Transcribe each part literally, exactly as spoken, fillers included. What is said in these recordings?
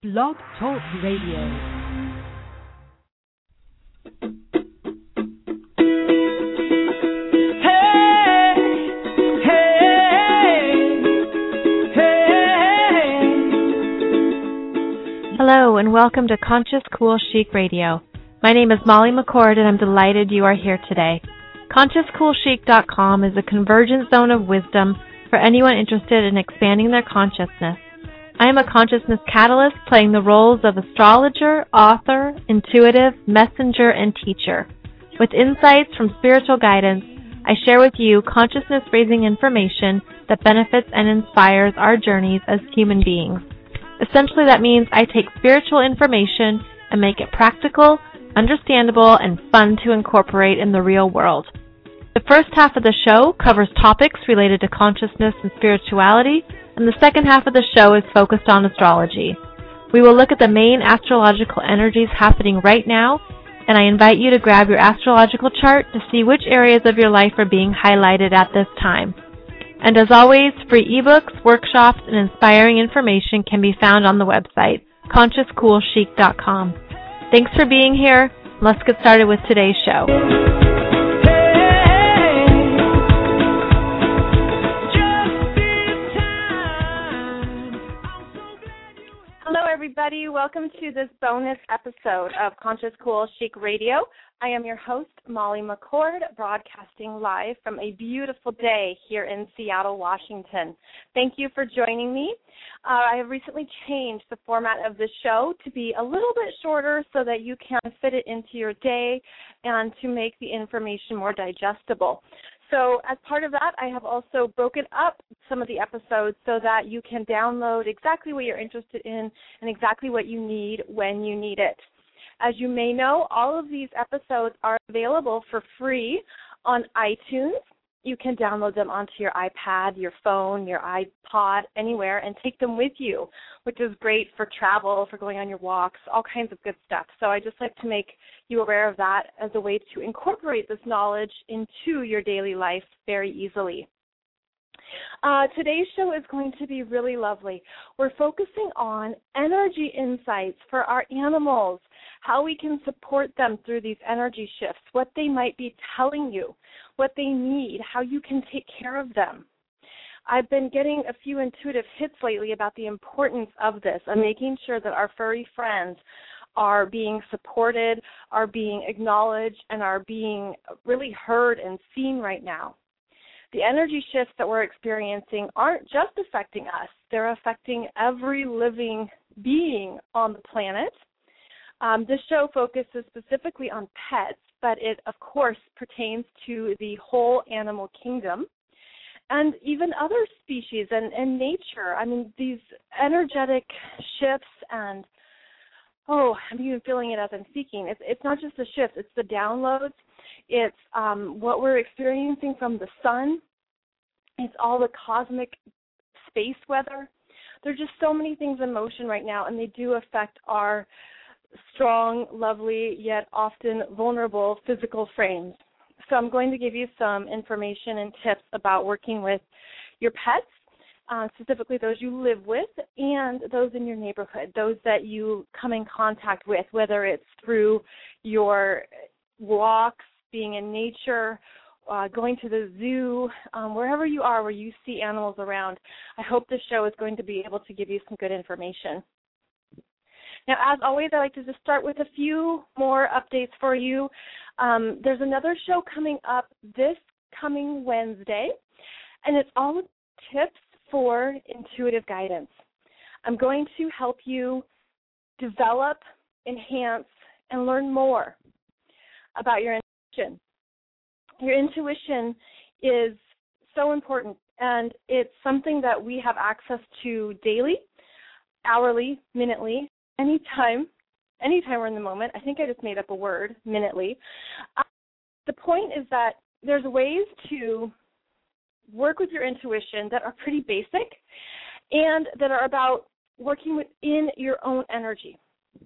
Blog Talk Radio. Hello and welcome to Conscious Cool Chic Radio. My name is Molly McCord and I'm delighted you are here today. Conscious Cool Chic dot com is a convergent zone of wisdom for anyone interested in expanding their consciousness. I am a consciousness catalyst playing the roles of astrologer, author, intuitive, messenger, and teacher. With insights from spiritual guidance, I share with you consciousness-raising information that benefits and inspires our journeys as human beings. Essentially, that means I take spiritual information and make it practical, understandable, and fun to incorporate in the real world. The first half of the show covers topics related to consciousness and spirituality, and the second half of the show is focused on astrology. We will look at the main astrological energies happening right now, and I invite you to grab your astrological chart to see which areas of your life are being highlighted at this time. And as always, free ebooks, workshops, and inspiring information can be found on the website, Conscious Cool Chic dot com. Thanks for being here. Let's get started with today's show. Hello, everybody. Welcome to this bonus episode of Conscious Cool Chic Radio. I am your host, Molly McCord, broadcasting live from a beautiful day here in Seattle, Washington. Thank you for joining me. Uh, I have recently changed the format of the show to be a little bit shorter so that you can fit it into your day and to make the information more digestible. So as part of that, I have also broken up some of the episodes so that you can download exactly what you're interested in and exactly what you need when you need it. As you may know, all of these episodes are available for free on iTunes. You can download them onto your iPad, your phone, your iPod, anywhere, and take them with you, which is great for travel, for going on your walks, all kinds of good stuff. So I just like to make you aware of that as a way to incorporate this knowledge into your daily life very easily. Uh, today's show is going to be really lovely. We're focusing on energy insights for our animals, how we can support them through these energy shifts, what they might be telling you, what they need, how you can take care of them. I've been getting a few intuitive hits lately about the importance of this and making sure that our furry friends are being supported, are being acknowledged, and are being really heard and seen right now. The energy shifts that we're experiencing aren't just affecting us. They're affecting every living being on the planet. Um, this show focuses specifically on pets, but it, of course, pertains to the whole animal kingdom and even other species and, and nature. I mean, these energetic shifts and, oh, I'm even feeling it as I'm speaking. It's, it's not just the shifts. It's the downloads. It's um, what we're experiencing from the sun. It's all the cosmic space weather. There are just so many things in motion right now, and they do affect our strong, lovely, yet often vulnerable physical frames. So I'm going to give you some information and tips about working with your pets, uh, specifically those you live with and those in your neighborhood, those that you come in contact with, whether it's through your walks, being in nature, uh, going to the zoo, um, wherever you are where you see animals around. I hope this show is going to be able to give you some good information. Now, as always, I like to just start with a few more updates for you. Um, there's another show coming up this coming Wednesday, and it's all tips for intuitive guidance. I'm going to help you develop, enhance, and learn more about your intuition. Your intuition is so important, and it's something that we have access to daily, hourly, minutely, anytime, anytime we're in the moment. I think I just made up a word, minutely. Uh, the point is that there's ways to work with your intuition that are pretty basic and that are about working within your own energy.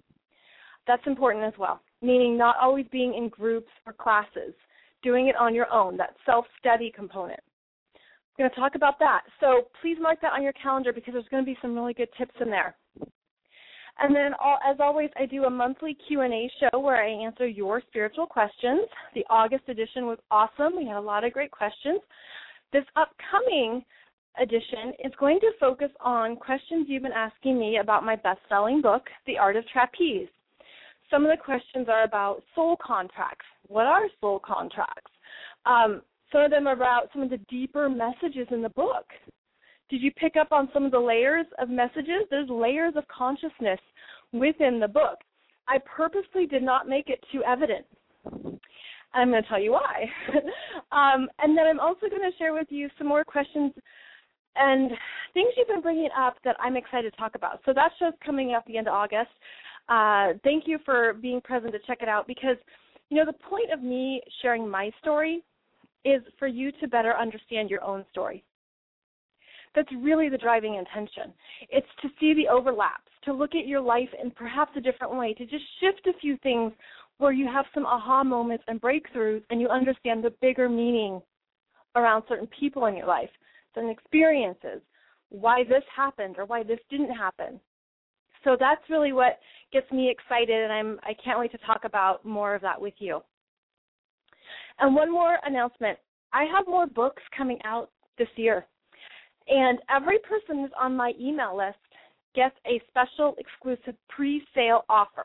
That's important as well, meaning not always being in groups or classes, doing it on your own, that self-study component. I'm going to talk about that. So please mark that on your calendar because there's going to be some really good tips in there. And then, all, as always, I do a monthly Q and A show where I answer your spiritual questions. The August edition was awesome. We had a lot of great questions. This upcoming edition is going to focus on questions you've been asking me about my best-selling book, The Art of Trapeze. Some of the questions are about soul contracts. What are soul contracts? Um, some of them are about some of the deeper messages in the book. Did you pick up on some of the layers of messages? There's layers of consciousness within the book. I purposely did not make it too evident. I'm going to tell you why. um, and then I'm also going to share with you some more questions and things you've been bringing up that I'm excited to talk about. So that show's coming up at the end of August. Uh, thank you for being present to check it out because, you know, the point of me sharing my story is for you to better understand your own story. That's really the driving intention. It's to see the overlaps, to look at your life in perhaps a different way, to just shift a few things where you have some aha moments and breakthroughs and you understand the bigger meaning around certain people in your life, certain experiences, why this happened or why this didn't happen. So that's really what gets me excited, and I'm, I can't wait to talk about more of that with you. And one more announcement. I have more books coming out this year. And every person who's on my email list gets a special exclusive pre-sale offer.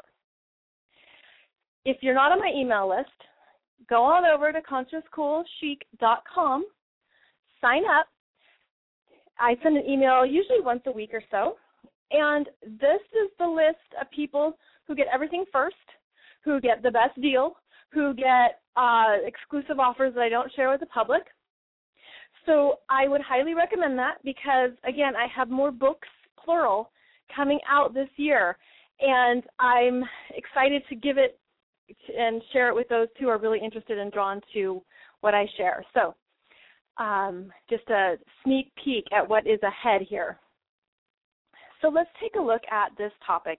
If you're not on my email list, go on over to conscious cool chic dot com, sign up. I send an email usually once a week or so. And this is the list of people who get everything first, who get the best deal, who get uh, exclusive offers that I don't share with the public. So I would highly recommend that because, again, I have more books, plural, coming out this year, and I'm excited to give it and share it with those who are really interested and drawn to what I share. So um, just a sneak peek at what is ahead here. So let's take a look at this topic.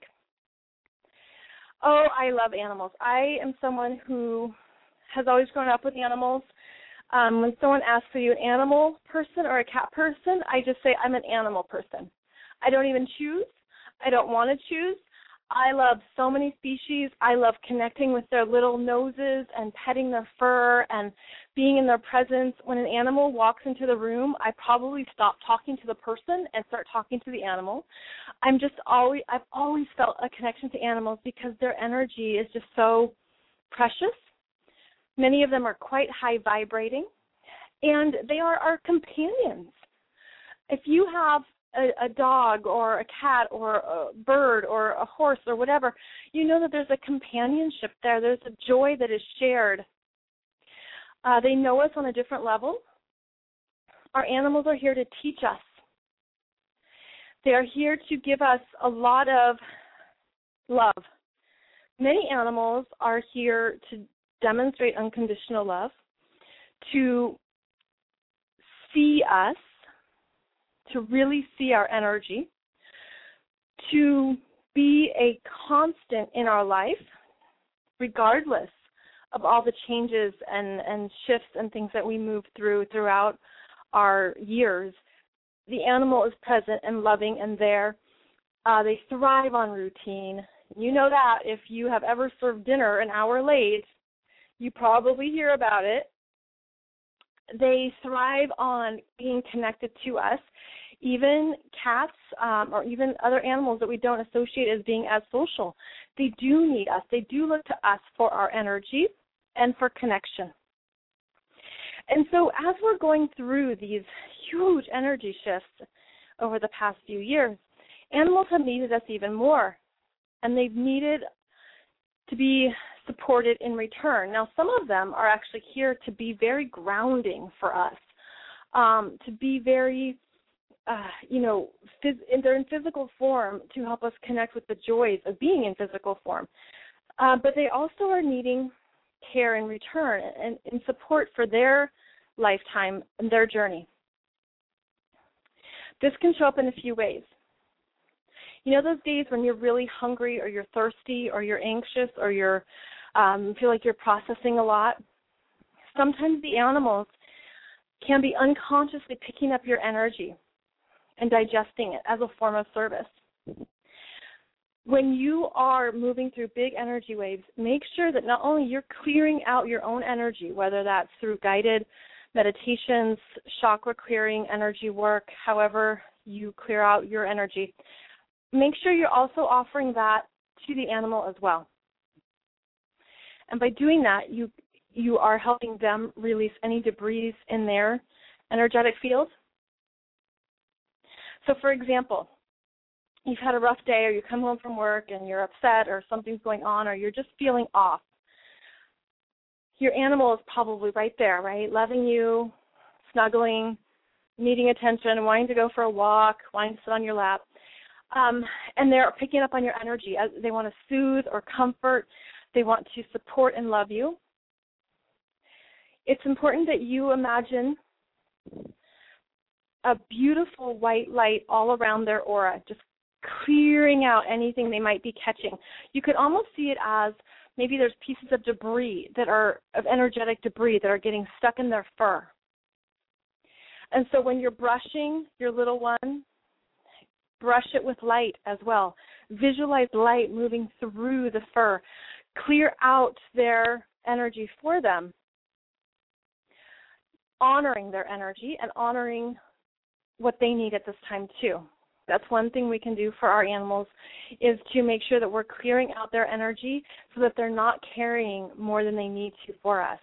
Oh, I love animals. I am someone who has always grown up with animals. Um, when someone asks, are you an animal person or a cat person, I just say I'm an animal person. I don't even choose. I don't want to choose. I love so many species. I love connecting with their little noses and petting their fur and being in their presence. When an animal walks into the room, I probably stop talking to the person and start talking to the animal. I'm just always, I've always felt a connection to animals because their energy is just so precious. Many of them are quite high vibrating, and they are our companions. If you have a, a dog or a cat or a bird or a horse or whatever, you know that there's a companionship there. There's a joy that is shared. Uh, they know us on a different level. Our animals are here to teach us. They are here to give us a lot of love. Many animals are here to demonstrate unconditional love, to see us, to really see our energy, to be a constant in our life, regardless of all the changes and, and shifts and things that we move through throughout our years. The animal is present and loving and there. Uh, they thrive on routine. You know that if you have ever served dinner an hour late, you probably hear about it. They thrive on being connected to us. Even cats um, or even other animals that we don't associate as being as social, they do need us. They do look to us for our energy and for connection. And so as we're going through these huge energy shifts over the past few years, animals have needed us even more, and they've needed to be supported in return. Now, some of them are actually here to be very grounding for us, um, to be very, uh, you know, phys- they're in physical form to help us connect with the joys of being in physical form. Uh, but they also are needing care in return and, and support for their lifetime and their journey. This can show up in a few ways. You know those days when you're really hungry or you're thirsty or you're anxious or you're um, feel like you're processing a lot? Sometimes the animals can be unconsciously picking up your energy and digesting it as a form of service. when you are moving through big energy waves, make sure that not only you're clearing out your own energy, whether that's through guided meditations, chakra clearing, energy work, however you clear out your energy, make sure you're also offering that to the animal as well. And by doing that, you you are helping them release any debris in their energetic field. So, for example, you've had a rough day, or you come home from work and you're upset, or something's going on, or you're just feeling off. Your animal is probably right there, right, loving you, snuggling, needing attention, wanting to go for a walk, wanting to sit on your lap. Um, and they're picking up on your energy. They want to soothe or comfort. They want to support and love you. It's important that you imagine a beautiful white light all around their aura, just clearing out anything they might be catching. You could almost see it as maybe there's pieces of debris that are, of energetic debris that are getting stuck in their fur. And so when you're brushing your little one, brush it with light as well. Visualize light moving through the fur. Clear out their energy for them, honoring their energy and honoring what they need at this time too. That's one thing we can do for our animals, is to make sure that we're clearing out their energy so that they're not carrying more than they need to for us.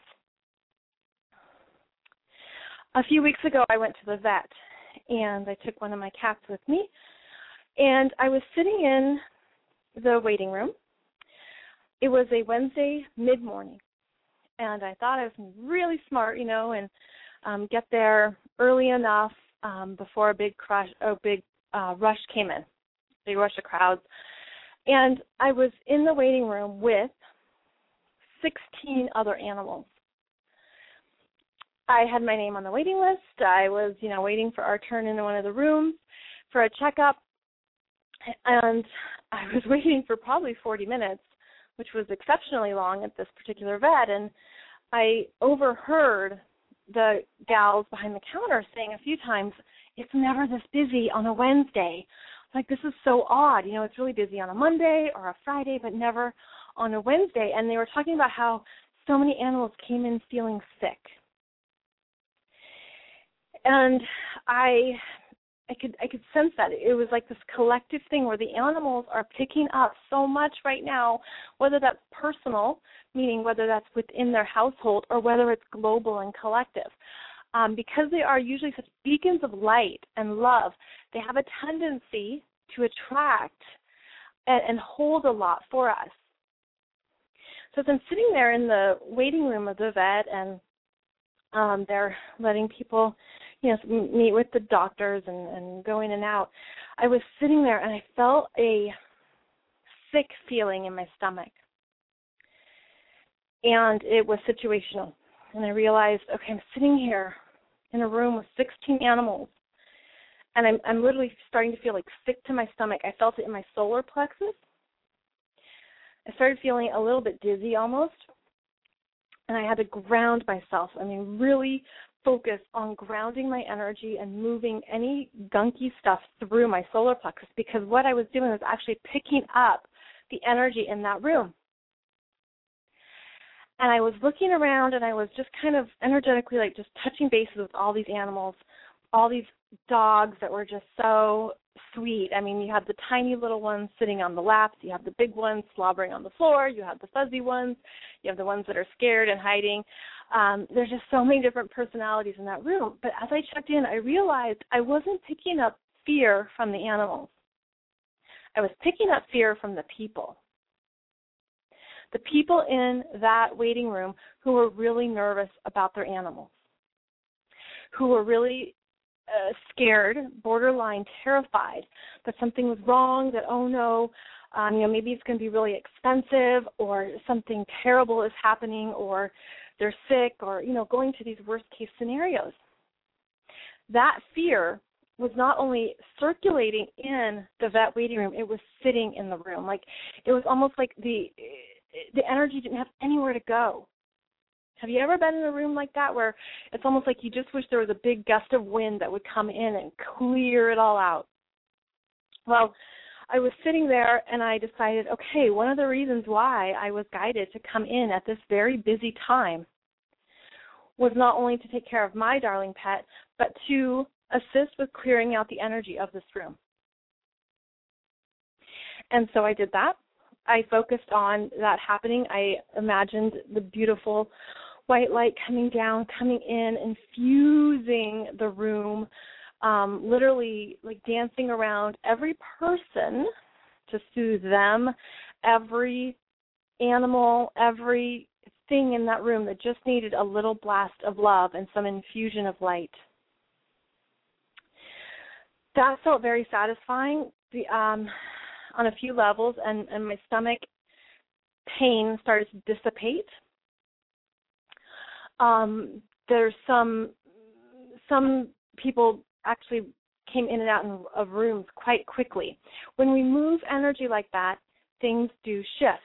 A few weeks ago, I went to the vet, and I took one of my cats with me, and I was sitting in the waiting room. It was a Wednesday mid-morning, and I thought I was really smart, you know, and um, get there early enough um, before a big crush, a big uh, rush came in, big rush of crowds. And I was in the waiting room with sixteen other animals. I had my name on the waiting list. I was, you know, waiting for our turn in one of the rooms for a checkup, and I was waiting for probably forty minutes, which was exceptionally long at this particular vet, and I overheard the gals behind the counter saying a few times, "It's never this busy on a Wednesday." Like, this is so odd. You know, it's really busy on a Monday or a Friday, but never on a Wednesday. And they were talking about how so many animals came in feeling sick. And I I could I could sense that. It was like this collective thing where the animals are picking up so much right now, whether that's personal, meaning whether that's within their household, or whether it's global and collective. Um, because they are usually such beacons of light and love, they have a tendency to attract and, and hold a lot for us. So as I'm sitting there in the waiting room of the vet, and um, they're letting people, you know, meet with the doctors and, and go in and out, I was sitting there and I felt a sick feeling in my stomach. And it was situational. And I realized, okay, I'm sitting here in a room with sixteen animals, and I'm, I'm literally starting to feel like sick to my stomach. I felt it in my solar plexus. I started feeling a little bit dizzy almost, and I had to ground myself. I mean, really focus on grounding my energy and moving any gunky stuff through my solar plexus, because what I was doing was actually picking up the energy in that room. And I was looking around, and I was just kind of energetically, like, just touching bases with all these animals, all these dogs that were just so sweet. I mean, you have the tiny little ones sitting on the laps. You have the big ones slobbering on the floor. You have the fuzzy ones. You have the ones that are scared and hiding. Um, there's just so many different personalities in that room. But as I checked in, I realized I wasn't picking up fear from the animals. I was picking up fear from the people. The people in that waiting room who were really nervous about their animals, who were really uh, scared, borderline terrified that something was wrong, that, oh, no, um, you know, maybe it's going to be really expensive, or something terrible is happening, or they're sick, or, you know, going to these worst-case scenarios. That fear was not only circulating in the vet waiting room, it was sitting in the room. Like, it was almost like the the energy didn't have anywhere to go. Have you ever been in a room like that, where it's almost like you just wish there was a big gust of wind that would come in and clear it all out? Well, I was sitting there and I decided, okay, one of the reasons why I was guided to come in at this very busy time was not only to take care of my darling pet, but to assist with clearing out the energy of this room. And so I did that. I focused on that happening. I imagined the beautiful white light coming down, coming in, infusing the room, um, literally like dancing around every person to soothe them, every animal, every thing in that room that just needed a little blast of love and some infusion of light. That felt very satisfying the, um, on a few levels, and, and my stomach pain started to dissipate. Um, there's some some people actually came in and out of rooms quite quickly. When we move energy like that, things do shift.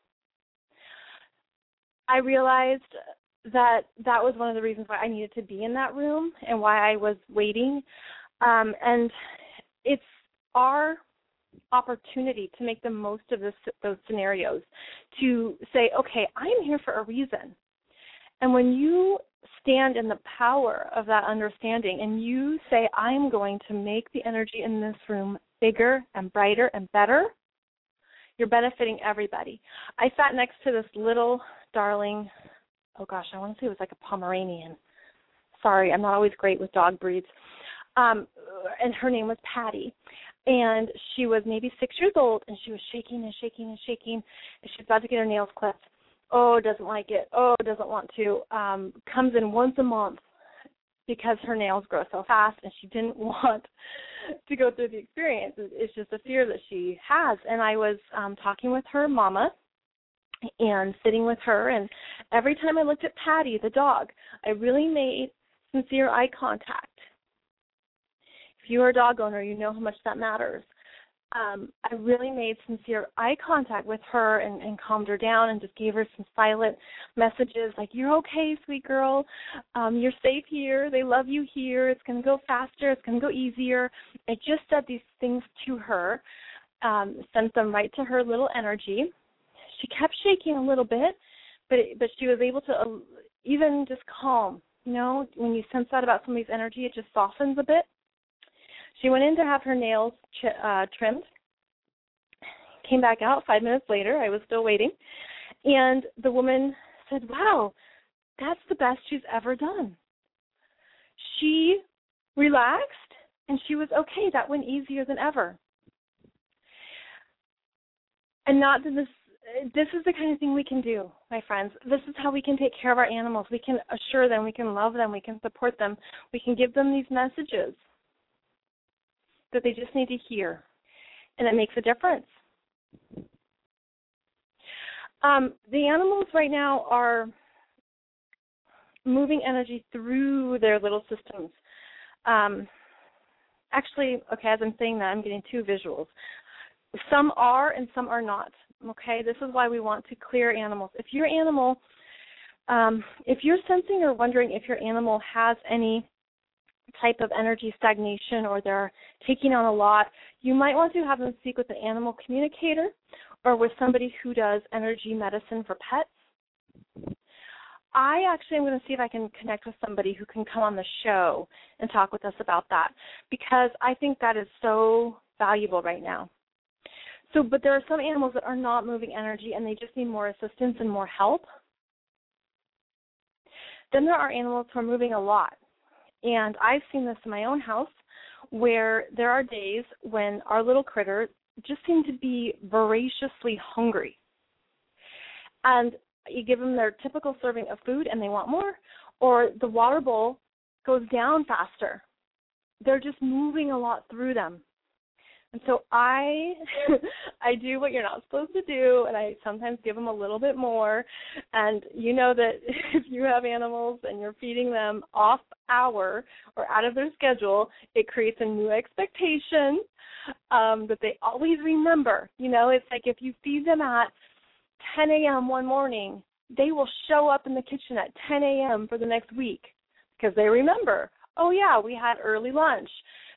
I realized that that was one of the reasons why I needed to be in that room and why I was waiting. Um, and it's our opportunity to make the most of this, those scenarios, to say, okay, I'm here for a reason. And when you stand in the power of that understanding and you say, I'm going to make the energy in this room bigger and brighter and better, you're benefiting everybody. I sat next to this little darling, oh gosh, I want to say it was like a Pomeranian. Sorry, I'm not always great with dog breeds. Um, and her name was Patty. And she was maybe six years old, and she was shaking and shaking and shaking, and she's about to get her nails clipped. Oh, doesn't like it. Oh, doesn't want to. Um, comes in once a month because her nails grow so fast, and she didn't want to go through the experience. It's just a fear that she has. And I was um, talking with her mama and sitting with her, and every time I looked at Patty, the dog, I really made sincere eye contact. If you are a dog owner, you know how much that matters. Um, I really made sincere eye contact with her and, and calmed her down and just gave her some silent messages like, you're okay, sweet girl. Um, you're safe here. They love you here. It's going to go faster. It's going to go easier. I just said these things to her, um, sent them right to her little energy. She kept shaking a little bit, but it, but she was able to uh, even just calm. You know, when you sense that about somebody's energy, it just softens a bit. She went in to have her nails ch- uh, trimmed, came back out five minutes later. I was still waiting. And the woman said, wow, that's the best she's ever done. She relaxed, and she was okay. That went easier than ever. And not that this, this is the kind of thing we can do, my friends. This is how we can take care of our animals. We can assure them. We can love them. We can support them. We can give them these messages that they just need to hear, and it makes a difference. Um, the animals right now are moving energy through their little systems. Um, actually, okay, as I'm saying that, I'm getting two visuals. Some are and some are not, okay? This is why we want to clear animals. If your animal, um, if you're sensing or wondering if your animal has any type of energy stagnation or they're taking on a lot, you might want to have them speak with an animal communicator or with somebody who does energy medicine for pets. I actually am going to see if I can connect with somebody who can come on the show and talk with us about that, because I think that is so valuable right now. So, but there are some animals that are not moving energy and they just need more assistance and more help. Then there are animals who are moving a lot. And I've seen this in my own house where there are days when our little critters just seem to be voraciously hungry. And you give them their typical serving of food and they want more, or the water bowl goes down faster. They're just moving a lot through them. And so I I do what you're not supposed to do, and I sometimes give them a little bit more. And you know that if you have animals and you're feeding them off hour or out of their schedule, it creates a new expectation um, that they always remember. You know, it's like if you feed them at ten a.m. one morning, they will show up in the kitchen at ten a.m. for the next week because they remember, oh, yeah, we had early lunch.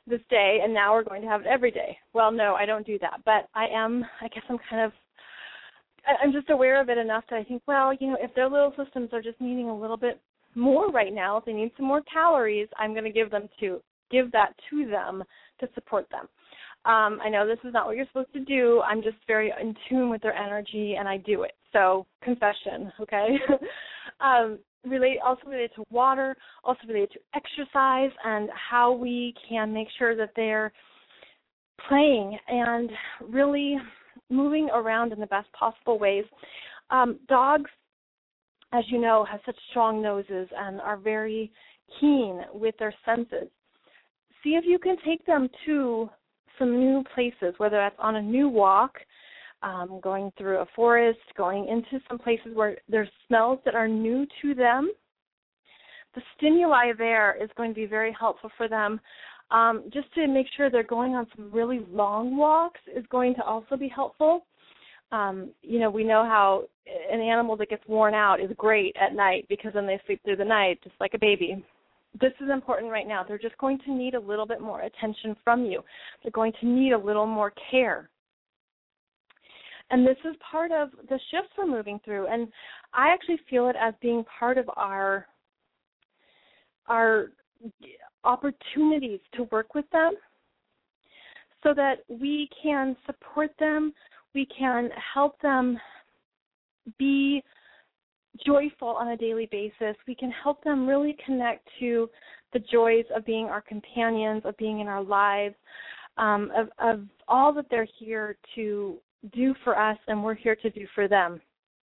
this day, and now we're going to have it every day. Well, no, I don't do that. But I am, I guess I'm kind of, I'm just aware of it enough that I think, well, you know, if their little systems are just needing a little bit more right now, if they need some more calories, I'm going to give them to, give that to them to support them. Um, I know this is not what you're supposed to do. I'm just very in tune with their energy, and I do it. So confession, okay? um, relate also related to water, also related to exercise, and how we can make sure that they're playing and really moving around in the best possible ways. Um, dogs, as you know, have such strong noses and are very keen with their senses. See if you can take them to some new places, whether that's on a new walk, um, going through a forest, going into some places where there's smells that are new to them. The stimuli there is going to be very helpful for them. Um, just to make sure they're going on some really long walks is going to also be helpful. Um, you know, we know how an animal that gets worn out is great at night because then they sleep through the night just like a baby. This is important right now. They're just going to need a little bit more attention from you. They're going to need a little more care. And this is part of the shifts we're moving through. And I actually feel it as being part of our, our opportunities to work with them so that we can support them, we can help them be joyful on a daily basis. We can help them really connect to the joys of being our companions, of being in our lives, um, of, of all that they're here to do for us and we're here to do for them.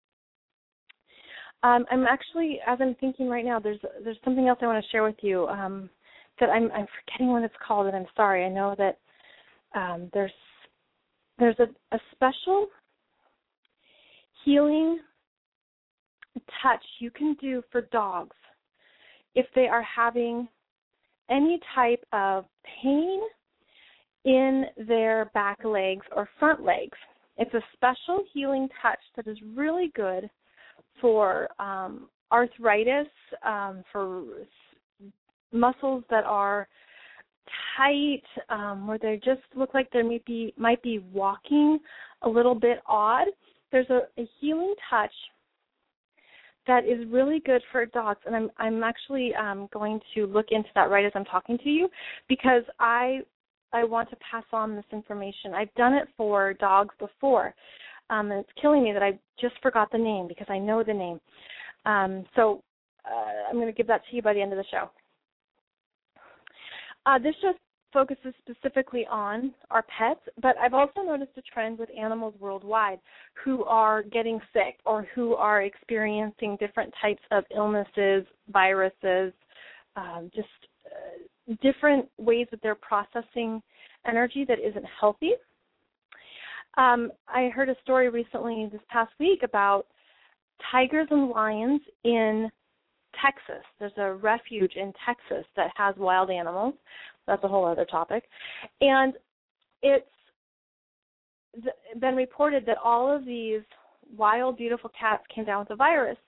Um, I'm actually, as I'm thinking right now, there's there's something else I want to share with you um, that I'm, I'm forgetting what it's called, and I'm sorry. I know that um, there's there's a, a special healing touch you can do for dogs if they are having any type of pain in their back legs or front legs. It's a special healing touch that is really good for um, arthritis, um, for muscles that are tight, um, where they just look like they might be, might be walking a little bit odd. There's a, a healing touch that is really good for dogs, and I'm I'm actually um, going to look into that right as I'm talking to you because I I want to pass on this information. I've done it for dogs before, um, and it's killing me that I just forgot the name because I know the name. Um, so uh, I'm going to give that to you by the end of the show. Uh, this just focuses specifically on our pets, but I've also noticed a trend with animals worldwide who are getting sick or who are experiencing different types of illnesses, viruses, um, just uh, different ways that they're processing energy that isn't healthy. Um, I heard a story recently this past week about tigers and lions in Texas. There's a refuge in Texas that has wild animals. That's a whole other topic. And it's been reported that all of these wild, beautiful cats came down with a virus.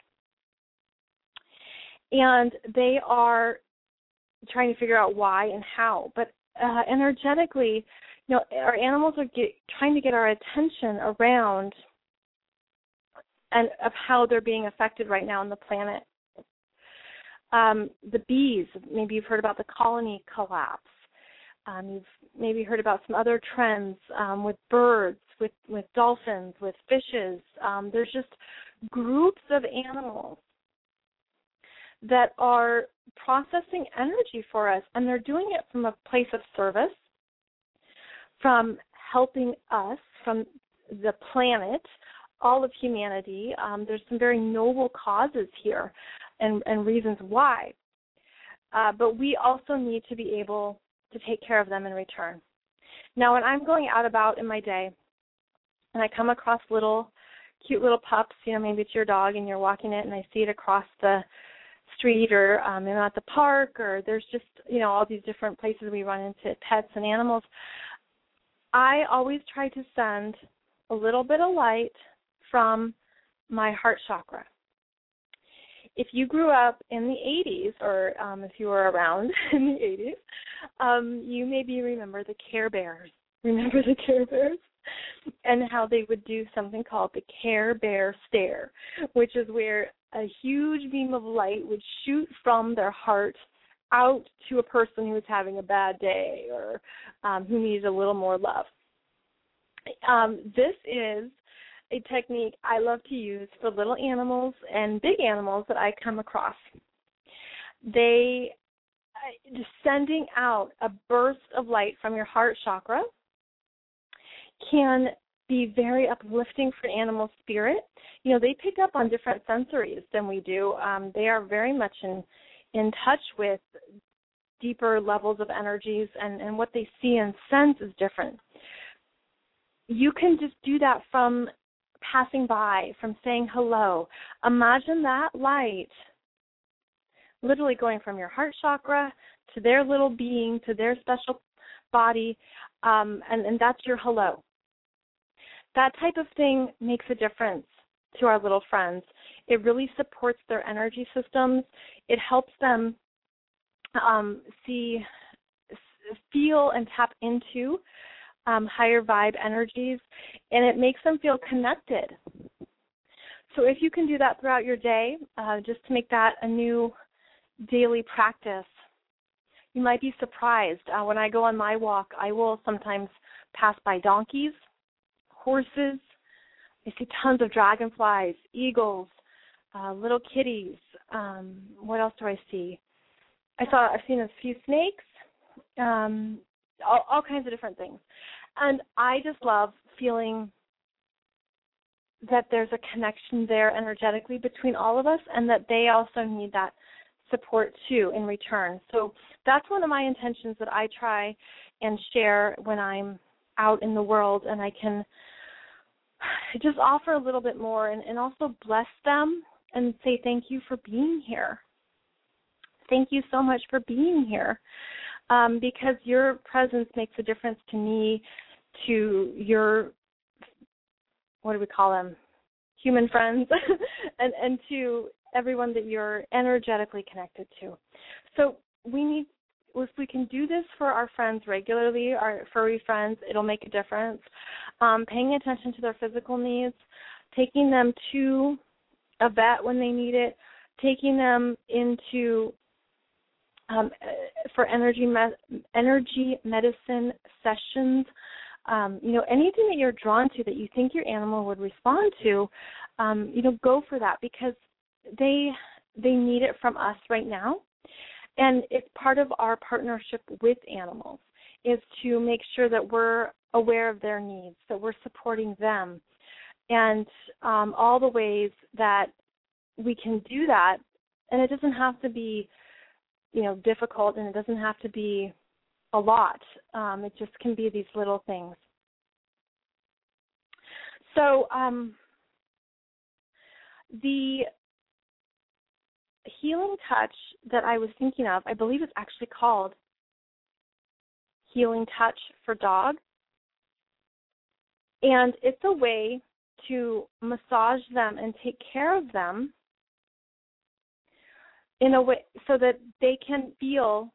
And they are trying to figure out why and how. But uh, energetically, you know, our animals are get, trying to get our attention around and of how they're being affected right now on the planet. Um, the bees, maybe you've heard about the colony collapse. Um, you've maybe heard about some other trends um, with birds, with, with dolphins, with fishes. Um, there's just groups of animals that are processing energy for us, and they're doing it from a place of service, from helping us, from the planet, all of humanity. Um, there's some very noble causes here and, and reasons why. Uh, but we also need to be able to take care of them in return. Now, when I'm going out about in my day and I come across little, cute little pups, you know, maybe it's your dog and you're walking it and I see it across the street or um, you know, at the park, or there's just, you know, all these different places we run into pets and animals, I always try to send a little bit of light from my heart chakra. if you grew up in the eighties, or um, if you were around in the eighties, um, you maybe remember the Care Bears. Remember the Care Bears? And how they would do something called the Care Bear stare, which is where a huge beam of light would shoot from their heart out to a person who was having a bad day or um, who needs a little more love. Um, this is a technique I love to use for little animals and big animals that I come across. They, just sending out a burst of light from your heart chakra can be very uplifting for animal spirit. You know, they pick up on different sensories than we do. Um, they are very much in in touch with deeper levels of energies, and, and what they see and sense is different. You can just do that from passing by, from saying hello. Imagine that light literally going from your heart chakra to their little being, to their special body, um, and, and that's your hello. That type of thing makes a difference to our little friends. It really supports their energy systems. It helps them um, see, feel, and tap into um, higher vibe energies, and it makes them feel connected. So if you can do that throughout your day, uh, just to make that a new daily practice, you might be surprised. Uh, when I go on my walk, I will sometimes pass by donkeys, horses. I see tons of dragonflies, eagles, uh, little kitties. Um, what else do I see? I saw, I've seen a few snakes, um, all, all kinds of different things. And I just love feeling that there's a connection there energetically between all of us, and that they also need that support too in return. So that's one of my intentions that I try and share when I'm out in the world, and I can just offer a little bit more, and, and also bless them and say thank you for being here. Thank you so much for being here, um, because your presence makes a difference to me, to your, what do we call them, human friends, and, and to everyone that you're energetically connected to. So we need, if we can do this for our friends regularly, our furry friends, it'll make a difference. Um, paying attention to their physical needs, taking them to a vet when they need it, taking them into um, for energy me- energy medicine sessions. Um, you know, anything that you're drawn to that you think your animal would respond to, um, you know, go for that, because they they need it from us right now. And it's part of our partnership with animals is to make sure that we're aware of their needs, that we're supporting them, and um, all the ways that we can do that. And it doesn't have to be, you know, difficult, and it doesn't have to be a lot. Um, it just can be these little things. So um, the healing touch that I was thinking of, I believe it's actually called Healing Touch for Dog. And it's a way to massage them and take care of them in a way so that they can feel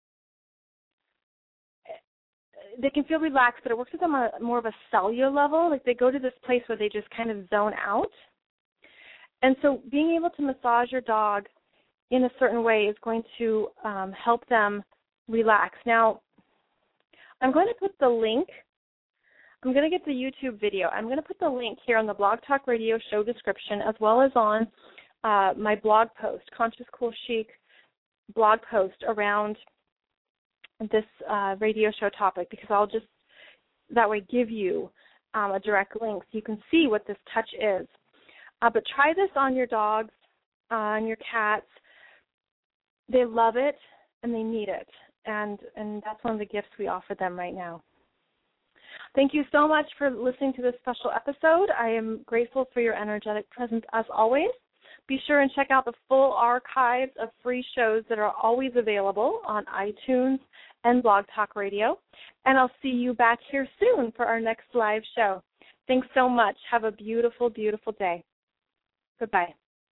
they can feel relaxed, but it works with them on a, more of a cellular level. Like they go to this place where they just kind of zone out. And so being able to massage your dog in a certain way is going to um, help them relax. Now, I'm going to put the link. I'm going to get the YouTube video. I'm going to put the link here on the Blog Talk Radio show description, as well as on uh, my blog post, Conscious Cool Chic blog post around this uh, radio show topic, because I'll just that way give you um, a direct link so you can see what this touch is. Uh, but try this on your dogs, uh, on your cats. They love it and they need it, and and that's one of the gifts we offer them right now. Thank you so much for listening to this special episode. I am grateful for your energetic presence as always. Be sure and check out the full archives of free shows that are always available on iTunes and Blog Talk Radio. And I'll see you back here soon for our next live show. Thanks so much. Have a beautiful, beautiful day. Goodbye.